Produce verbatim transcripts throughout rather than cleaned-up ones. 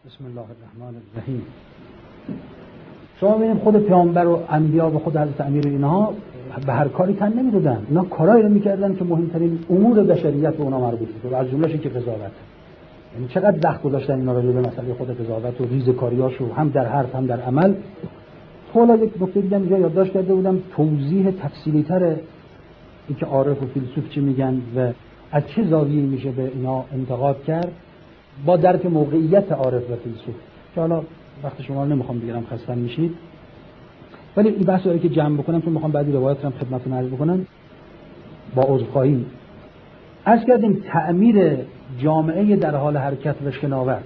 بسم الله الرحمن الرحیم. شما ببینید خود پیامبر و انبیا و خود حضرت امیر اینها به هر کاری تن نمیدادن. اینا کارایی رو میکردن که مهمترین امور بشریت به اونا مربوط بود و از جمله‌اش که قضاوت. یعنی چقدر وقت گذاشتن اینا راجع به مسئله خود قضاوت و ریزکاریاشو هم در حرف هم در عمل. حالا یک نکته دیگه اینجا یادداشت کرده بودم، توضیح تفصیلی‌تر اینکه عارف و فیلسوف چی میگن و از چه زاویه‌ای میشه به اینا انتقاد کرد با درک موقعیت عارف و فیلسوف، که حالا وقت شما رو نمیخوام بگیرم خسته میشید، ولی این بحث رو که جمع بکنم چون میخوام بعدی روایت رو خدمتتون عرض بکنم با عذرخواهی. عرض کردیم تعمیر جامعه در حال حرکت و شناور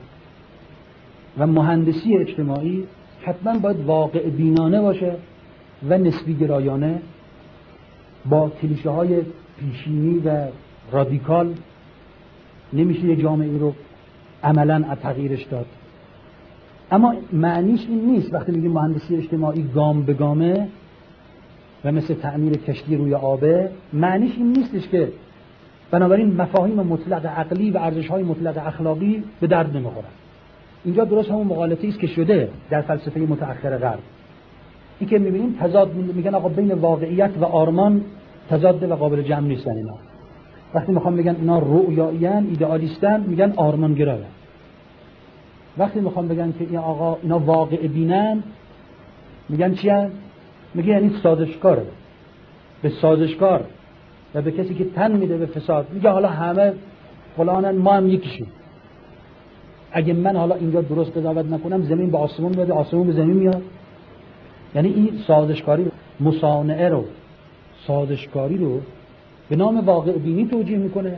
و مهندسی اجتماعی حتما باید واقع بینانه باشه و نسبی گرایانه، با کلیشه های پیشینی و رادیکال نمیشه یه جامعه رو عملاً تغییرش داد. اما معنیش این نیست وقتی میگیم مهندسی اجتماعی گام به گامه و مثل تعمیر کشتی روی آبه، معنیش این نیستش که بنابراین مفاهیم مطلق عقلی و ارزش‌های مطلق اخلاقی به درد نمیخورن. اینجا درست همون مغالطه‌ای است که شده در فلسفه متأخر غرب. این که می‌بینیم تضاد، میگن آقا بین واقعیت و آرمان تضاد و قابل جمع نیستن اینا. وقتی میخوام بگن اینا رؤیایی‌ان، ایدئالیستن، میگن آرمانگرایان. وقتی میخوام بگن که این آقا اینا واقع بینن، میگن چی هست؟ میگه یعنی سازشکاره. به سازشکار و به کسی که تن میده به فساد میگه حالا همه فلانن، ما هم یکیشیم. اگه من حالا اینجا درست قضاوت نکنم زمین به آسمون میاد، آسمون به زمین میاد. یعنی این سازشکاری مصانعه رو، سازشکاری رو به نام واقع بینی توجیه میکنه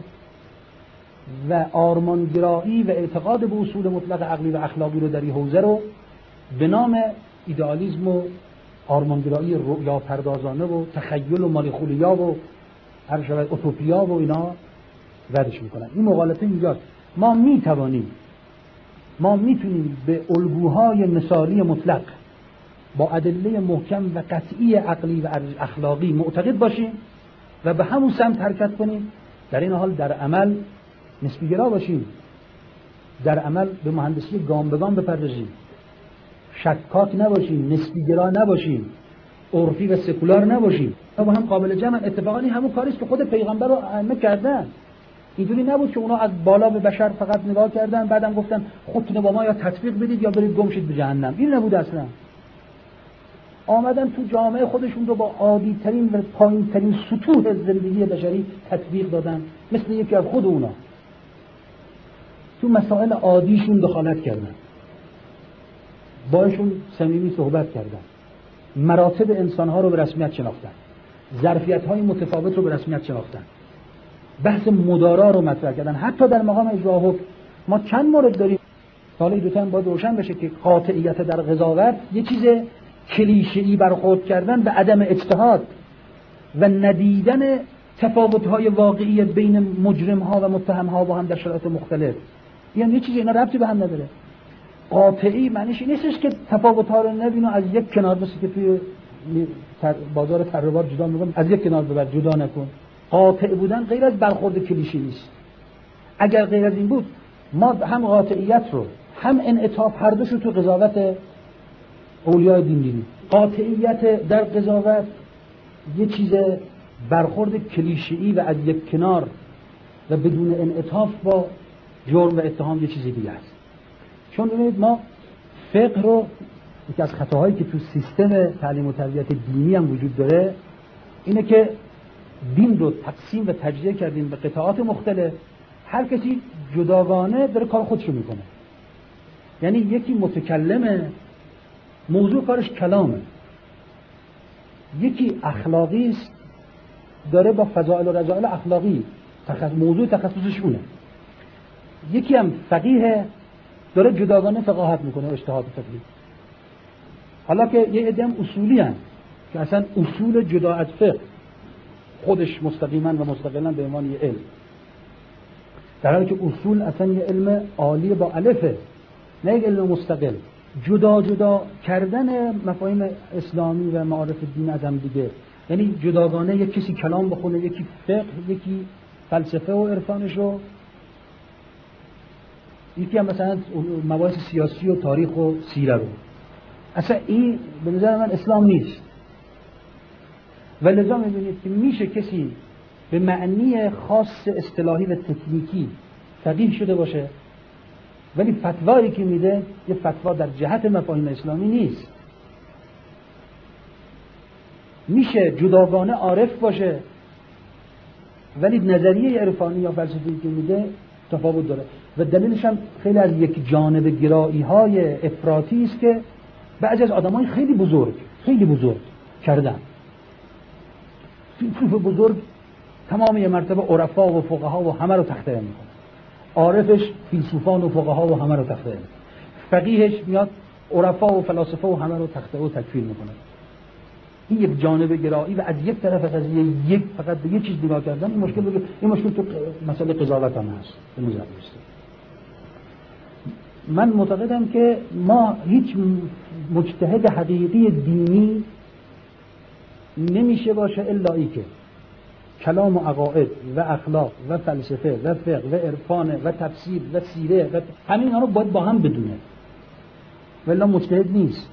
و آرمانگرایی و اعتقاد به اصول مطلق عقلی و اخلاقی رو در این حوزه رو به نام ایدئالیسم و آرمانگرایی رؤیا پردازانه و تخیل و مالیخولیا و هر شود اوتوپیا و اینا ردش میکنن. این مغالطه اینجاست. ما میتوانیم ما میتونیم به الگوهای مثالی مطلق با ادله محکم و قطعی عقلی و اخلاقی معتقد باشیم و به همون سمت حرکت کنیم. در این حال در عمل نسبی گرا باشیم، در عمل به مهندسی گام به گام بپردازیم، شکاک نباشیم، نسبی گرا نباشیم، عرفی و سکولار نباشیم. با هم قابل جمع. اتفاقا این همون کاریست که خود پیغمبر رو ائمه کردن. اینجوری نبود که اونا از بالا به بشر فقط نگاه کردن بعدم گفتن خودتون با ما یا تطبیق بدید یا برید گم شید به جهنم. این نبود اصلا. آمدن تو جامعه خودشون رو با عادی ترین و پایین ترین سطوح زندگی بشری تطبیق دادن، مثل یکی از خود اونا تو مسائل عادیشون دخالت کردن، باشون صمیمی صحبت کردن، مراتب انسانها رو به رسمیت شناختن، ظرفیت‌های متفاوت رو به رسمیت شناختن، بحث مدارا رو مطرح کردن. حتی در مقام اجرا حکم ما چند مورد داریم. حالا این دو تا هم باید روشن بشه که قاطعیت در قضاوت یه چیز کلیشه‌ای برخورد کردن به عدم اجتهاد و ندیدن تفاوت‌های واقعی بین مجرم‌ها و متهم‌ها با هم در شرایط مختلف. یعنی یه چیزی اینا ربطی به هم نداره. قاطعی معنیش این نیستش که تفاوت‌ها رو نبینو از یک کنار، مثل که توی بازار تره‌بار جدا می‌کنن، از یک کنار ببر جدا نکن. قاطع بودن غیر از برخورد کلیشه‌ای نیست. اگر غیر از این بود ما هم قاطعیت رو هم انعطاف هر دوشو تو قضاوت اولیای دین دیدیم. قاطعیت در قضاوت یه چیز برخورد کلیشه‌ای و از یک کنار و بدون انعطاف با جرم و اتهام یه چیز دیگه است. چون ببینید ما فقه رو، یکی از خطاهایی که تو سیستم تعلیم و تربیت دینی هم وجود داره اینه که دین رو تقسیم و تجزیه کردیم به قطعات مختلف. هر کسی جداگانه داره کار خودش رو میکنه. یعنی یکی متکلمه، موضوع کارش کلامه، یکی اخلاقی است، داره با فضائل و رذائل اخلاقی تخصص، موضوع تخصصش اونه. یکی هم فقیه، داره جداگانه فقاهت میکنه و اجتهاد فقهی. حالا که یه عده هم اصولی هستن که اصلا اصول جدا از فقه خودش مستقیما و مستقلا به عنوان یه علم، در حالی که اصول اصلا یه علم عالی با الفه، نه یک علم مستقل. جدا جدا کردن مفاهیم اسلامی و معارف دین از هم دیگه، یعنی جداگانه یک کسی کلام بخونه، یکی فقه، یکی فلسفه و عرفانش رو، یکی هم مثلا مباحث سیاسی و تاریخ و سیره رو. اصلا این به نظر من اسلام نیست. و لذا می‌بینید که میشه کسی به معنی خاص اصطلاحی و تکنیکی فقیه شده باشه ولی فتوایی که میده یه فتوا در جهت مفاهیم اسلامی نیست. میشه جداگانه عارف باشه ولی نظریه عرفانی یا فلسفی که میده تفاوت داره و دلیلش هم خیلی از یک جانب گرایی های افراطی است که بعضی از آدمای خیلی بزرگ خیلی بزرگ کردن. فیلسوف بزرگ تمام یه مرتبه عرفا و فقها و همه رو تخطئه میکنه. عارفش فیلسوفان و فقها و همه رو تخطئه میکنه. فقیهش میاد عرفا و فلاسفه و همه رو تخطئه و تکفیر میکنه. این یک جانب گرایی و از یک طرف قضیه یک فقط به یک چیز نگاه کردن این مشکل بگه. این مشکل تو مسئله قضاوت هم هست. به نظر من معتقدم که ما هیچ مجتهد حقیقی دینی نمیشه باشه الا ای که کلام و عقاید و اخلاق و فلسفه و فقه و عرفان و تفسیر و سیره و همین اینا رو باید با هم بدونه ولی مجتهد نیست.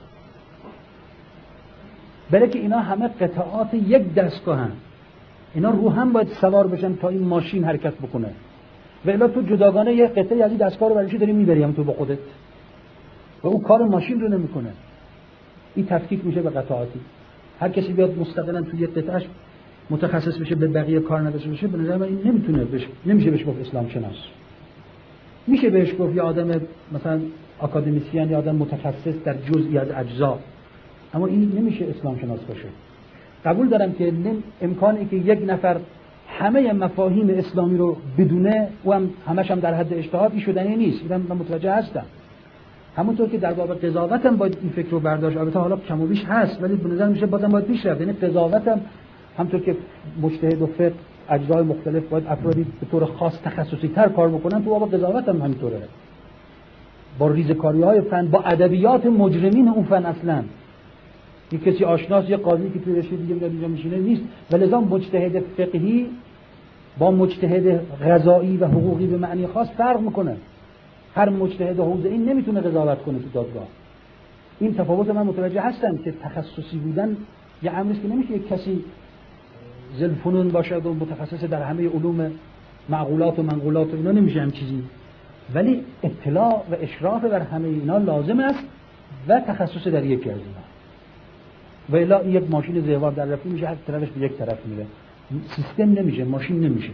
برای که اینا همه قطعات یک دستگاه هم. اینا رو هم باید سوار بشن تا این ماشین حرکت بکنه و الا تو جداگانه یه قطعه از این دستگاه رو برای چی داری میبری هم تو با خودت و اون کار ماشین رو نمیکنه. این تفکیک میشه به قطعاتی. هر کسی بیاد مستقلا توی یک قطعهش متخصص بشه به بقیه کار نداشته باشه به نظر من این نمیتونه بشه. نمیشه بهش گفت اسلام شناس. میشه بهش گفت یه آدم مثلا آکادمیسین یا آدم متخصص در جزئی از اجزا اما این نمیشه اسلام شناس باشه. قبول دارم که امکانی که یک نفر همه مفاهیم اسلامی رو بدونه و هم همش هم در حد اجتهادی شدنی نیست. من متوجه هستم. همونطور که در باب قضاوت هم باید این فکر رو برداشت. البته حالا کم و بیش هست ولی به نظر میشه بازم باید پیش رفت. یعنی قضاوت هم همونطور که مجتهد و فقه اجزای مختلف باید افرادی به طور خاص تخصصی تر کار بکنن تو باب قضاوت هم همینطوره. با ریزکاری‌های فن با ادبیات مجرمین اون فن اصلا یک کسی آشناس یه قاضی که توی رشته دیگه میاد اینجا میشینه نیست و لذا مجتهد فقهی با مجتهد قضایی و حقوقی به معنی خاص فرق میکنه. هر مجتهد حوزه‌ای نمیتونه قضاوت کنه تو دادگاه. این تفاوت من متوجه هستم که تخصصی بودن یه امری است که نمیشه یک کسی ذوالفنون باشه و متخصص در همه علوم معقولات و منقولات و اینا نمیشه هم چیزی ولی اطلاع و اشراف بر همه اینا لازم است و تخصص در یکی از اینا و الا یک ماشین زیوار در رفتی میشه هر طرفش به یک طرف میره. سیستم نمیشه ماشین نمیشه.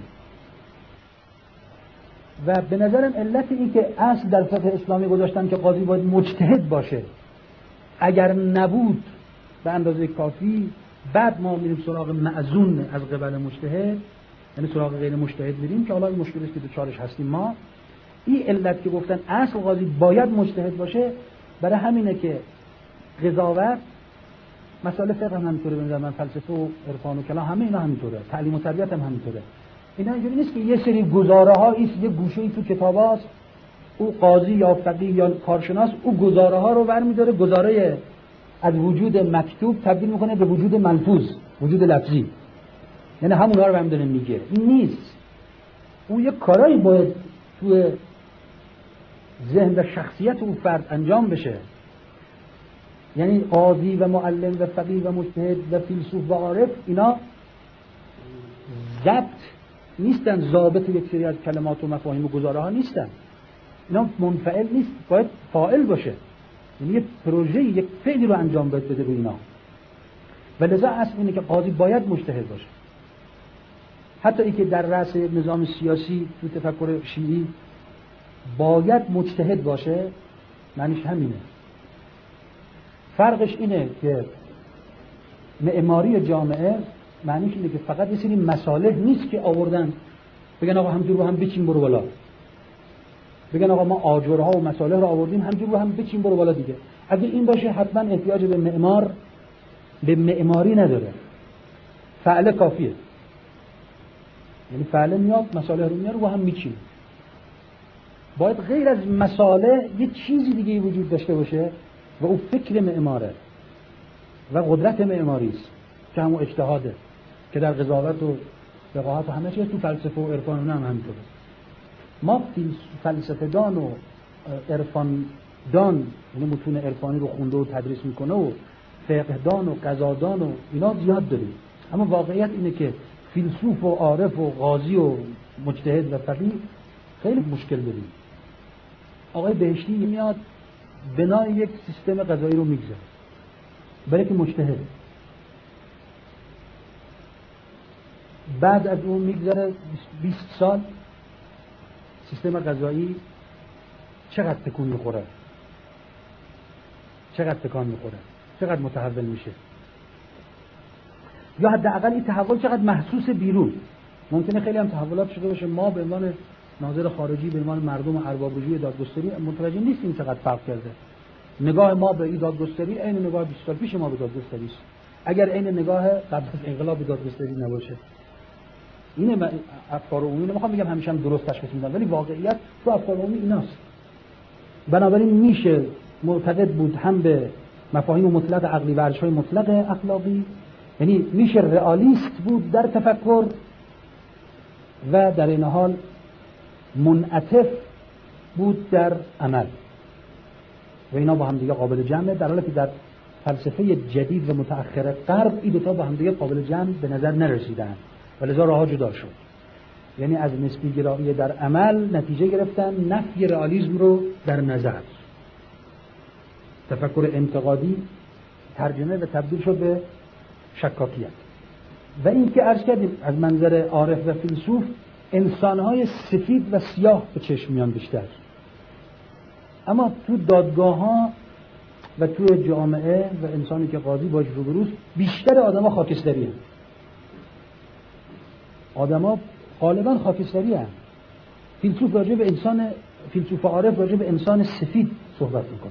و به نظرم علت این که اصل در فقه اسلامی گذاشتن که قاضی باید مجتهد باشه اگر نبود به اندازه کافی بعد ما میریم سراغ معزون از قبل مجتهد یعنی سراغ غیر مجتهد میریم که حالا این مشکلی است که دوچارش هستیم ما. این علت که گفتن اصل قاضی باید مجتهد باشه برای همینه که قضاوت مسائل فقه هم همینطوره. به نظر من فلسفه و عرفان و کلام همه اینا همینطوره. تعلیم و تربیت هم همینطوره. اینا اینجوری نیست که یه سری گزاره ها ایست یه گوشه‌ای تو کتاباست او قاضی یا فقیه یا کارشناس او گزاره ها رو برمی‌داره گزاره از وجود مکتوب تبدیل میکنه به وجود ملفوظ وجود لفظی یعنی همونها رو برمی‌داره میگه. این نیست. او یه کارایی باید تو ذهن و شخصیت اون فرد انجام بشه. یعنی قاضی و معلم و فقیه و مجتهد و فیلسوف و عارف اینا ضبط نیستن ضابط یک سری از کلمات و مفاهیم و گزاره ها نیستن. اینا منفعل نیست باید فاعل باشه یعنی یک پروژه یک فعلی رو انجام باید بده روی اینا و لذا اصل اینه که قاضی باید مجتهد باشه. حتی ای که در رأس نظام سیاسی تو تفکر شیعی باید مجتهد باشه معنیش همینه. فرقش اینه که معماری جامعه معنیش اینه که فقط یه سری مصالح نیست که آوردن بگن آقا همجور رو هم بچین برو بالا. بگن آقا ما آجرها و مصالح رو آوردیم همجور رو هم بچین برو بالا دیگه. اگه این باشه حتما احتیاج به معمار به معماری نداره. فعل کافیه. یعنی فعل میاد مصالح رو میاره و هم میچین. باید غیر از مصالح یه چیزی دیگه وجود داشته باشه و اون فکر معماره و قدرت معماری است که همون اجتهاده که در قضاوت و فقاهت و همه چیز تو فلسفه و عرفان هم همینطوره. ما فلسفه‌دان و عرفان دان، یعنی متون عرفانی رو خونده و تدریس میکنه و فقه دان و قضادان و اینا زیاد داریم، اما واقعیت اینه که فیلسوف و عارف و قاضی و مجتهد و فقیه خیلی مشکل داریم. آقای بهشتی میاد بنای یک سیستم قضایی رو میگذاره برای که مجتهد، بعد از اون میگذره بیست سال سیستم قضایی چقدر تکون میخوره، چقدر تکان میخوره، چقدر متحول میشه، یا حداقل این تحول چقدر محسوس بیرون. ممکنه خیلی هم تحولات شده باشه، ما به عنوان ناظر خارجی، به عنوان مردم ارباب رجوع دادگستری متوجه نیستیم چقدر فرق کرده. نگاه ما به این دادگستری عین نگاه بیست سال پیش ما به دادگستری است، اگر عین نگاه قبل از انقلاب به دادگستری نباشه. اینه افکار عمومی، نمیخوام بگم همیشه هم درست تشخیص میدن، ولی واقعیت تو افکار عمومی ایناست. بنابراین میشه معتقد بود هم به مفاهیم مطلق عقلی و ارزش‌های مطلق اخلاقی، یعنی میشه رئالیست بود در تفکر و در این حال منعطف بود در عمل و اینا با هم دیگه قابل جمعه، در حالی که در فلسفه جدید و متأخر غرب این دو تا با هم دیگه قابل جمع به نظر نرسیدن و لذا راه‌ها جدا شد. یعنی از نسبی گرایی در عمل نتیجه گرفتن نفی رئالیسم رو در نظر. تفکر انتقادی ترجمه و تبدیل شد به شکاکیت. و این که عرض کردیم از منظر عارف و فیلسوف انسان‌های سفید و سیاه به چشم میان بیشتر، اما تو دادگاه‌ها و تو جامعه و انسانی که قاضی باش روبروست بیشتر آدم‌ها خاکستری هستند. آدم‌ها غالباً خاکستری هستند. فیلسوف راجع به انسان، فیلسوف عارف راجع به انسان سفید صحبت می‌کنه.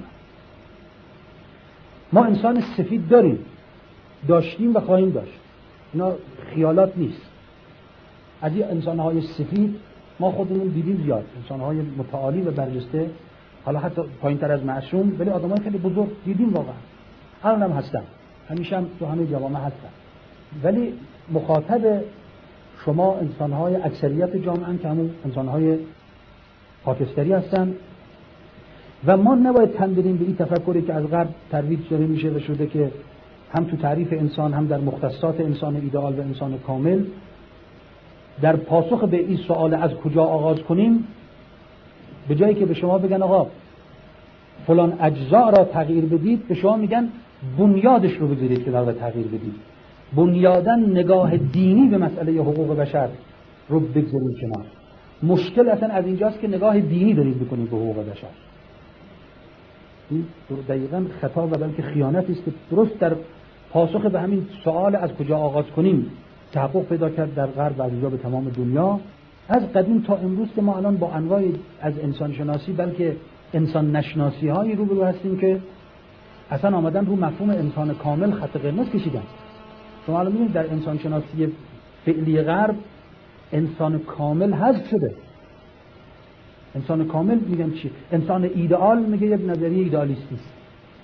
ما انسان سفید داریم، داشتیم و خواهیم داشت. اینا خیالات نیست. از این انسان‌های سفید ما خودمون دیدیم زیاد، انسان‌های متعالی و برجسته، حالا حتی پایین‌تر از معصوم، ولی آدم‌های خیلی بزرگ دیدیم واقعا. الان هم هستن، همیشه هم تو همه جوامع هستن. ولی مخاطب شما انسان‌های اکثریت جامعه که همون انسان‌های خاکستری هستن و ما نباید تن بدیم به این تفکری که از غرب ترویج داده میشه و شده که هم تو تعریف انسان هم در مختصات انسان ایدئال و انسان کامل در پاسخ به این سوال از کجا آغاز کنیم، به جایی که به شما بگن آقا فلان اجزا را تغییر بدید، به شما میگن بنیادش رو بگیرید که در تغییر بدید. بنیادن نگاه دینی به مسئله حقوق بشر رو بگذارید کنار. مشکل اصلا از اینجاست که نگاه دینی دارید بکنید به حقوق بشر. این دقیقاً خطا و بلکه خیانتی است که درست در پاسخ به همین سوال از کجا آغاز کنیم تحقق پیدا کرد در غرب و از اینجا به تمام دنیا، از قدیم تا امروز که ما الان با انواع از انسان شناسی بلکه انسان نشناسی هایی روبرو هستیم که اصلا آمدن رو مفهوم انسان کامل خط قرمز کشیدن. شما الان می‌بینید در انسان شناسی فعلی غرب انسان کامل حذف شده. انسان کامل میگن چی؟ انسان ایدئال میگه یک نظریه ایدئالیستی است.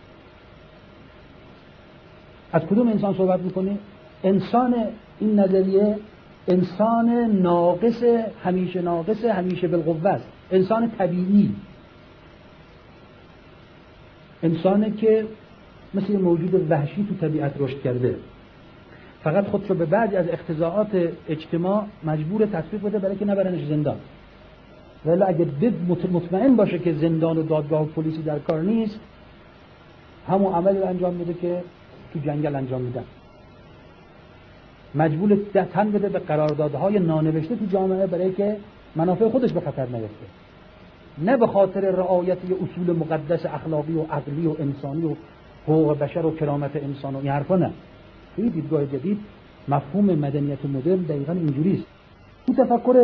از کدوم انسان صحبت میکنه؟ انسان این نظریه انسان ناقص، همیشه ناقص، همیشه بالقوه است. انسان طبیعی، انسانی که مثل موجود وحشی تو طبیعت رشد کرده، فقط خودشو به بعضی از اقتضاعات اجتماع مجبور تطبیق بده برای که نبرنش زندان. ولی اگه مطمئن باشه که زندان و دادگاه و پلیسی در کار نیست، همون عملی رو انجام میده که تو جنگل انجام میدن. مجبور تن بده به قراردادهای نانوشته تو جامعه برای که منافع خودش به خطر نیفته، نه به خاطر رعایت اصول مقدس اخلاقی و عقلی و انسانی و حقوق بشر و کرامت انسان و این حرفا. نه. توی دیدگاه جدید مفهوم مدنیت مدرن دقیقاً اینجوری است. تو تفکر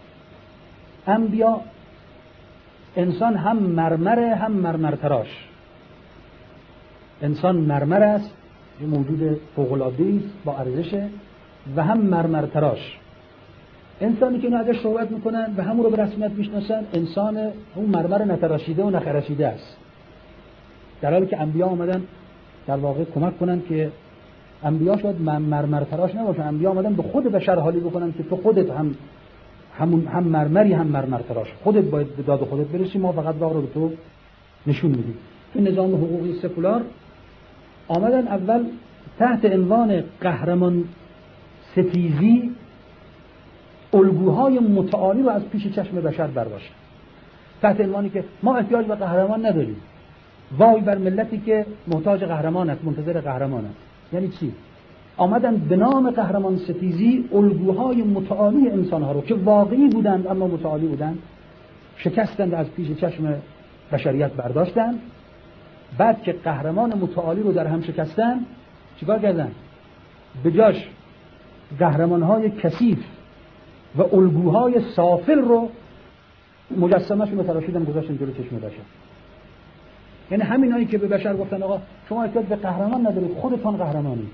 انبیا انسان هم مرمره هم مرمرتراش. انسان مرمر است، یه موجود فوق‌العاده‌ای است با ارزش، و هم مرمرتراش. انسانی که اینا ازش صحبت میکنن و همون رو به رسمیت میشناسن انسان اون مرمر نتراشیده و نخراشیده است، در حالی که انبیا آمدن در واقع کمک کنن که انبیا شاید مرمرتراش نباشن. انبیا آمدن به خود بشر حالی بکنن که تو خودت هم همون هم مرمری هم مرمر تراش، خودت باید به داد خودت برسی، ما فقط راه رو به تو نشون میدیم. تو نظام حقوقی سکولار آمدن اول تحت عنوان قهرمان ستیزی الگوهای متعالی رو از پیش چشم بشر برداشتن، تحت عنوانی که ما احتیاج به قهرمان نداریم، وای بر ملتی که محتاج قهرمان است، منتظر قهرمان است. یعنی چی؟ آمدن به نام قهرمان ستیزی الگوهای متعالی انسانها رو که واقعی بودند اما متعالی بودند شکستند، از پیش چشم بشریت برداشتن. بعد که قهرمان متعالی رو در هم شکستن چیکار کردن؟ به جاش قهرمانهای کثیف و الگوهای سافل رو مجسمه‌شون رو تراشیدن گذاشتن جلوی چشم بشر. یعنی همینایی که به بشر گفتن آقا شما احتیاج به قهرمان ندارید، خودتون قهرمانید،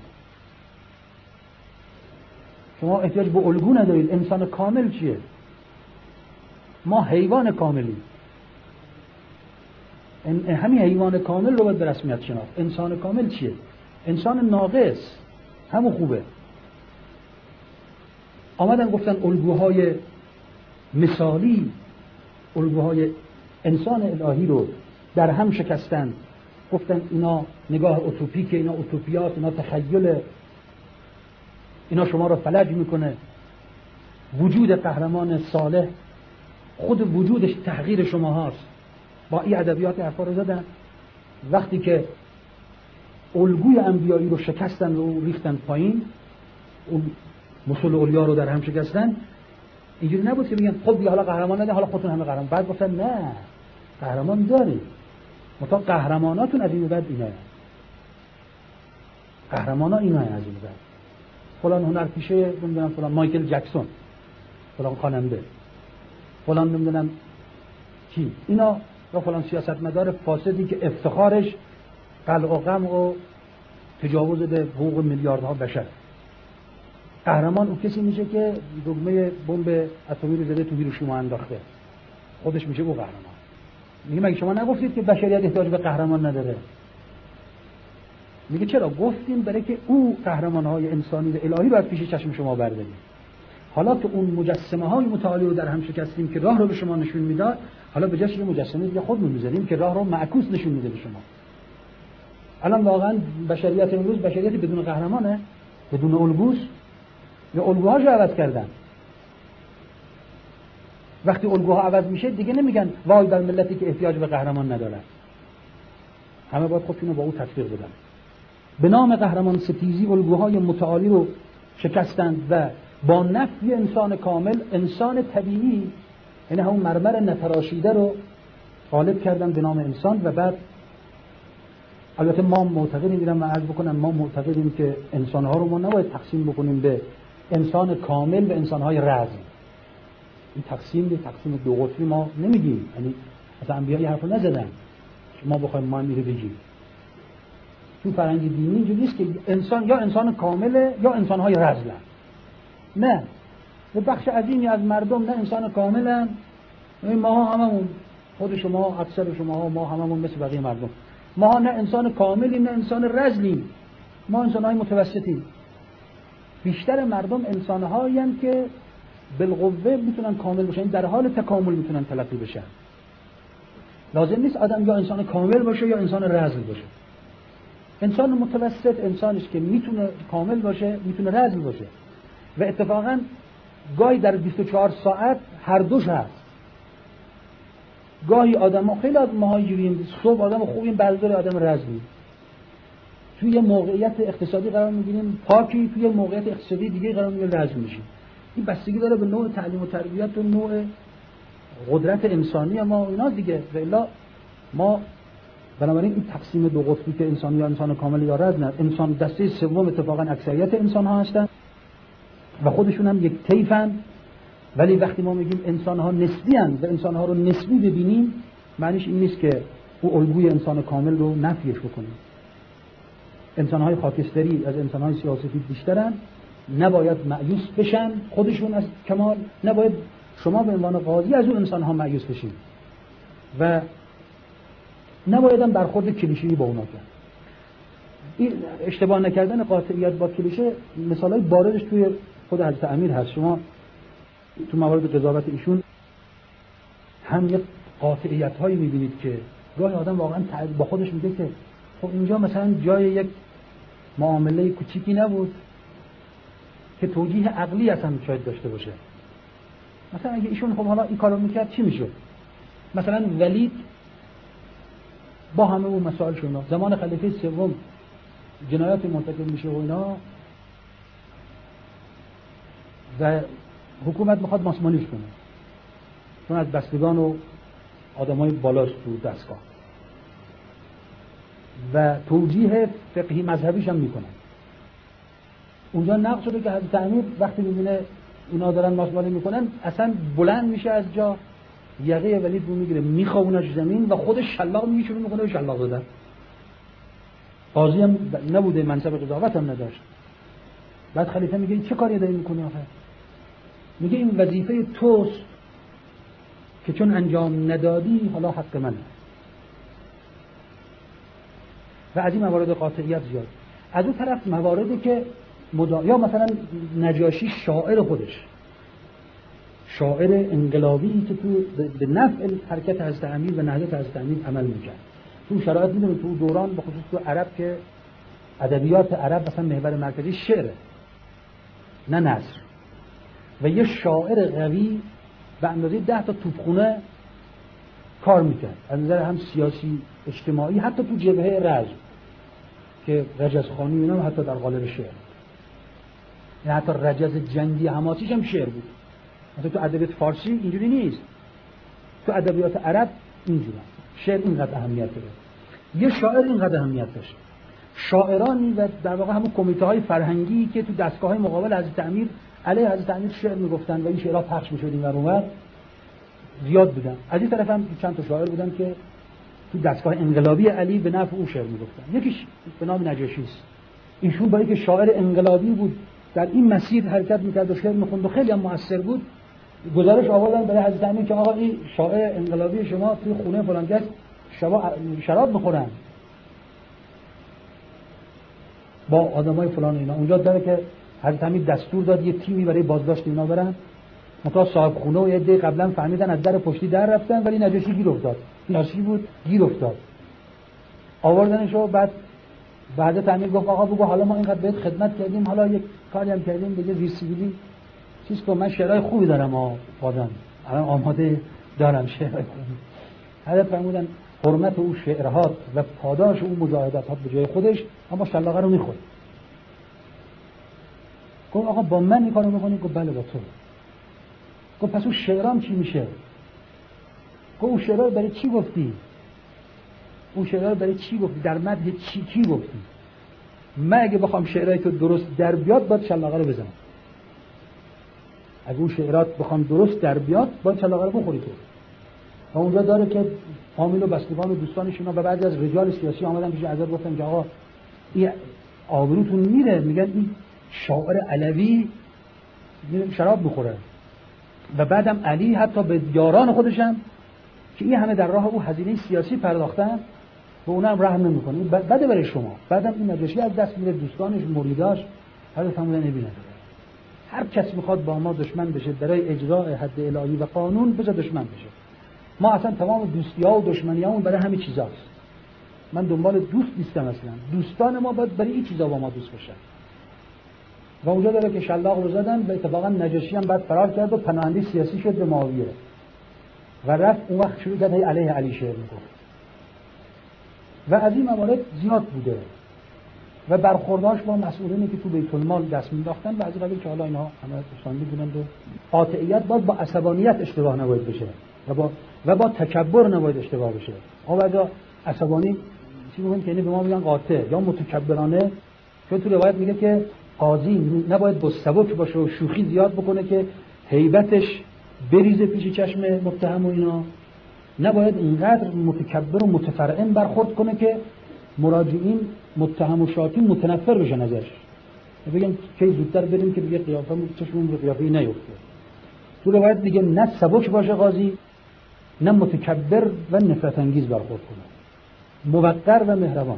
شما احتیاج به الگو ندارید، انسان کامل چیه؟ ما حیوان کاملیم، همین حیوان کامل رو باید به رسمیت شناخت. انسان کامل چیه؟ انسان ناقص همون خوبه. آمدن گفتن الگوهای مثالی، الگوهای انسان الهی رو در هم شکستن، گفتن اینا نگاه اوتوپیکه، اینا اوتوپیات، اینا تخیل، اینا شما رو فلج میکنه. وجود قهرمان صالح خود وجودش تحقیر شما هاست. با این ادبیات حرفا رو زدن. وقتی که الگوی انبیایی رو شکستن و ریختن پایین، اون مسل اولیا رو در هم شکستن، اینجوری نبود که بگن خب حالا قهرمان نده، حالا خودتون همه قهرمان. بعد گفتن نه، قهرمان دارید، متا قهرماناتون از این بعد اینا، قهرمانا اینا از این بعد فلان هنرپیشه، نمیدونم فلان مایکل جکسون، فلان خواننده، فلان نمیدونم کی، اینا یا فلان سیاستمدار فاسدی که افتخارش قلع و غم و تجاوز به حقوق میلیاردها بشر. قهرمان اون کسی میشه که دگمه بمب اتمی رو زده تو هیروشیما انداخته، خودش میشه او قهرمان. میگه مگه شما نگفتید که بشریت احتیاج به قهرمان نداره؟ میگه چرا؟ گفتیم برای که او قهرمان‌های انسانی و الهی رو از پیش چشم شما برداریم. حالا که اون مجسمه های متعالی رو در هم شکستیم که راه رو به شما نشون میداد، حالا به جاش یه مجسمه دیگه خودمون می‌ذاریم که راه رو معکوس نشون میده به شما. الان واقعا بشریت امروز بشریتی بدون قهرمانه، بدون الگوست، یا الگوهاشو عوض کردن. وقتی الگوها عوض میشه دیگه نمیگن وای بر ملتی که احتیاج به قهرمان نداره، همه باید خودشونو با او تطبیق بدن. به نام قهرمان ستیزی الگوهای متعالی رو شکستند و با نفی انسان کامل، انسان طبیعی، یعنی همون مرمر نتراشیده رو غالب کردن به نام انسان. و بعد البته ما معتقدیم، میرم من عرض بکنم، ما معتقدیم که انسانها رو ما نباید تقسیم بکنیم به انسان کامل و انسانهای رزم. این تقسیم به تقسیم دو قطبی ما نمیگیم، یعنی از انبیاء حرفو نزدن ما بخوایم ما میره بگیم. تو فرهنگ دینی اینجوری نیست که انسان یا انسان کامله یا انسانهای رزلن. نه، به بخش عظیمی از مردم نه انسان کاملن، ما هممون، خود شما، اکثر شما، ما هممون مثل بقیه مردم، ما نه انسان کاملیم نه انسان رزلیم، ما انسانهای متوسطیم. بیشتر مردم انسانهایی هستند که بالقوه میتونن کامل باشن، در حال تکامل میتونن تلقی بشن. لازم نیست آدم یا انسان کامل باشه یا انسان رزل باشه. انسان متوسط انسانیش که میتونه کامل باشه، میتونه رزل باشه. و اتفاقا گاهی در بیست و چهار ساعت هر دوش هست. گاهی آدم خیلی از ماها جوریم، صبح آدم خوبیم، بعد آدم رزلیم. توی یه موقعیت اقتصادی قرار میگیریم پاکی، توی یه موقعیت اقتصادی دیگه قرار میگیریم رزل میشیم. این بستگی داره به نوع تعلیم و تربیت و نوع قدرت انسانی ما اینا دیگه. و الا ما بنابراین این تقسیم دو قطبی که انسان یا انسان کامل یا رزل، انسان دسته سوم اتفاقا اکثریت انسان ها هستن و خودشون هم یک طیفن. ولی وقتی ما میگیم انسان ها نسبی ان و انسان ها رو نسبی ببینیم، معنیش این نیست که او الگوی انسان کامل رو نفیش بکنیم. انسان های خاکستری از انسان های سیاسفید بیشترن، نباید مایوس بشن خودشون از کمال، نباید شما به عنوان قاضی از اون انسان ها مایوس بشین و نباید هم برخورد کلیشه‌ای با اونا کرد. این اشتباه نکردن قاطعیت با کلیشه مثالای باردش توی خود حضرت امیر هست. شما تو موارد قضاوت ایشون هم یک قاطعیت هایی میبینید که گاهی آدم واقعا با خودش میگه که خب اینجا مثلا جای یک معامله کوچیکی نبود که توجیه عقلی اصلا شاید داشته باشه. مثلا اگه ایشون خب حالا این کارو میکرد چی میشد؟ مثلا ولید با همه اون مسائل شونا زمان خلیفه سوم جنایات مرتکب میشه و اینا و حکومت میخواد ماسمانیش کنه چون از بستگان و آدمای بالاست تو دستگاه و توجیه فقهی مذهبیش هم میکنه. اونجا نقد شده که حضرت امیر وقتی میبینه اینا دارن ماسمالی میکنن اصلا بلند میشه از جا، یقه ولید رو میگیره میخوابونش زمین و خودش شلاق میگه شروع میکنه و شلاق زدن. قاضی هم نبوده، منصب قضاوت هم نداشت. بعد خلیفه میگه چه کاری داری میکنی آخه؟ میگه این وظیفه توست که چون انجام ندادی حالا حق منه. و از این موارد قاطعیت زیاد. از اون طرف مواردی که مدا... یا مثلا نجاشی شاعر خودش، شاعر انقلابی که تو به نفع حرکت حضرت امیر و نهضت حضرت امیر عمل میکرد. تو شرایط میدونید تو دوران به خصوص تو عرب که ادبیات عرب مثلا محور مرکزی شعره نه نثر و یه شاعر قوی به اندازه ده تا توپخونه کار میکرد از نظر هم سیاسی اجتماعی، حتی تو جبهه رزم که رجزخانی اینا حتی در قالب شعر، یعنی حتی رجز جنگی حماسیش هم شعر بود. مثلا تو ادبیات فارسی اینجوری نیست، تو ادبیات عرب اینجوری شعر اینقدر اهمیت داره. یه شاعر اینقدر اهمیت داشت. شاعرانی و در واقع همون کمیته های فرهنگی که تو دستگاه های مقابل حضرت امیر علیه حضرت امیر شعر میگفتن و این شعرها پخش میشد این ور اونور زیاد بودن. از این طرف هم چند تا شاعر بودن که تو دستگاه انقلابی علی به نفع او شعر میگفتن. یکیش به نام نجاشی است. ایشون با اینکه شاعر انقلابی بود در این مسیر حرکت میکرد و شعر میخوند و خیلی هم مؤثر بود، گزارش آوردن برای حضرت امیر که آقا این شاعر انقلابی شما توی خونه فلان کس شراب میخورن با آدمای فلان اینا. اونجا داره که حضرت امیر دستور داد یه تیمی برای بازداشت اینا برن، مثلا صاحب خونه و یه عده قبلا فهمیدن از در پشتی در رفتن ولی نجاشی گیر افتاد. نجاشی بود گیر افتاد. آوردنش و بعد بعد امیر گفت آقا بگو حالا ما اینقدر بهت خدمت کردیم، حالا یک کاری هم کردیم دیگه زیر سیبیلی چیز کن، من شعرهای خوبی دارم ها آدم الان آماده دارم شعرهای خوبی. حضرت فرمودن حرمت او شعرها و پاداش او مجاهدات ها به جای خودش، اما شلاقه رو میخورد. گفت آقا با من این کارو میکنی؟ گفت بله با تو. گفت پس اون شعرام چی میشه؟ گفت اون شعرها برای چی گفتی؟ اون شعرها برای چی گفتی؟ در مدح چی چی گفتی؟ من اگه بخوام شعرهای تو درست در بیاد باید شلاقه رو بزنم. اگه اون شعرات بخوام درست در بیاد باید شلاقه رو بخوری تو. و اونجا داره که فامیل و بستگان و دوستانش اینا و بعضی از رجال سیاسی آمدن پیش حضرت گفتن که آقا این آبروتون میره، میگن این شاعر علوی شراب میخوره. و بعدم علی حتی به یاران خودشم که این همه در راه او هزینه سیاسی پرداختن و اونا هم رحم نمیکنه، بده برای شما. بعدم این نجاشی از دست میره، دوستانش مریداش حضرت فرمودن نبینه هر کس میخواد با ما دشمن بشه برای اجرای حد الهی و قانون بذار دشمن بشه. ما اصلا تمام دوستی‌ها و دشمنی‌هامون برای همین چیزاست. من دنبال دوست نیستم اصلا. دوستان ما باید برای این چیزا با ما دوست باشن. و اونجا داره که شلاق رو زدن و اتفاقا نجاشی هم بعد فرار کرد و پناهنده سیاسی شد به معاویه. و رفت اون وقت شروع کرد علیه علی شعر میگفت. و از این موارد زیاد بوده. و برخورداش با مسئولینی که تو بیت المال دست می‌انداختن بعضی وقتا که حالا اینها همه دوستان می‌دونن و قاطعیت باید با عصبانیت اشتباه نباید بشه. و با و با تکبر نباید اشتباه بشه. آقا عصبانی چی میگن که یعنی به ما میگن قاطع یا متکبرانه، چون تو روایت میگه که قاضی نباید با سبک باشه و شوخی زیاد بکنه که هیبتش بریزه پیش چشم متهم و اینا، نباید اینقدر متکبر و متفرعن برخورد کنه که مراجعین متهم و شاکی متنفر بشن ازش، بگن که زودتر بریم که دیگه قیافه چشمون به قیافه نیفته. تو روایت دیگه نه سبک باشه قاضی، نه متکبر و نفرت انگیز برخورد کنه، موقر و مهربان.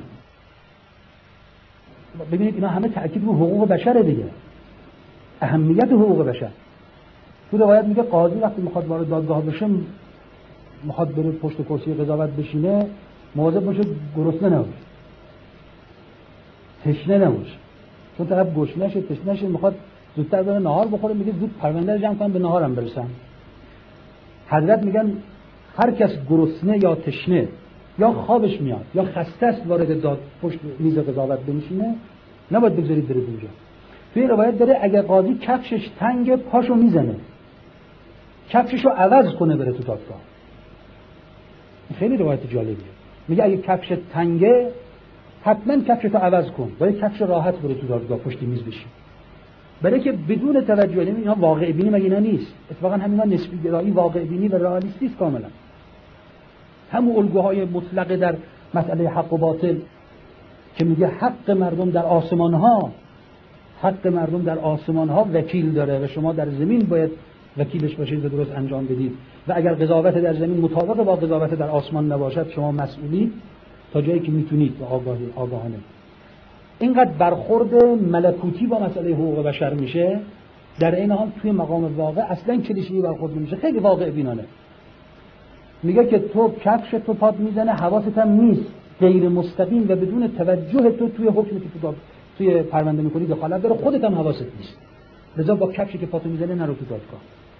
ببینید اینا همه تأکید رو حقوق بشره دیگه، اهمیت حقوق بشر. تو روایت میگه قاضی وقتی میخواد وارد دادگاه بشه، میخواد بره پشت کرسی قضاوت بشینه، مواظب باشه گرسنه نباشه، تشنه نباشه، چون طرف گشنه شه تشنه شه میخواد زودتر بره نهار بخوره، میگه زود پرونده رو جمع کنم به نهارم برسم. حضرت میگن هر کس گرسنه یا تشنه یا خوابش میاد یا خسته است وارد داد پشت میز قضاوت بنشینه، نباید بگذارید بره اونجا. توی روایت داره اگر قاضی کفشش تنگ پاشو میزنه، کفششو عوض کنه بره تو دادگاه. خیلی روایت جالبیه. میگه اگه کفش تنگه حتما کفشتو عوض کن، باید کفش راحت بره تو دادگاه پشت میز بشین. برای که بدون توجه، نمی اینا واقع بینی مگه اینا نیست؟ اتفاقا همینا نسبی گرایی واقع بینی و رئالیستی است کاملا. همون الگوهای مطلقه در مسئله حق و باطل که میگه حق مردم در آسمان ها، حق مردم در آسمان ها وکیل داره و شما در زمین باید وکیلش باشید و درست انجام بدید و اگر قضاوت در زمین مطابق با قضاوت در آسمان نباشد شما مسئولید تا جایی که میتونید و آگاهی آگاهانه. اینقدر برخورد ملکوتی با مسئله حقوق بشر میشه، در این حال توی مقام واقع اصلا کلیشه‌ای برخورد میشه، خیلی واقع بینانه. میگه که تو کفش تو پات میزنه حواست هم نیست، غیر مستقیم و بدون توجه تو توی حکمی که تو توی پرونده میکنی دخالت داره، خودت هم حواست نیست، لذا با کفشی که پاتو میزنه نرو تو دادگاه.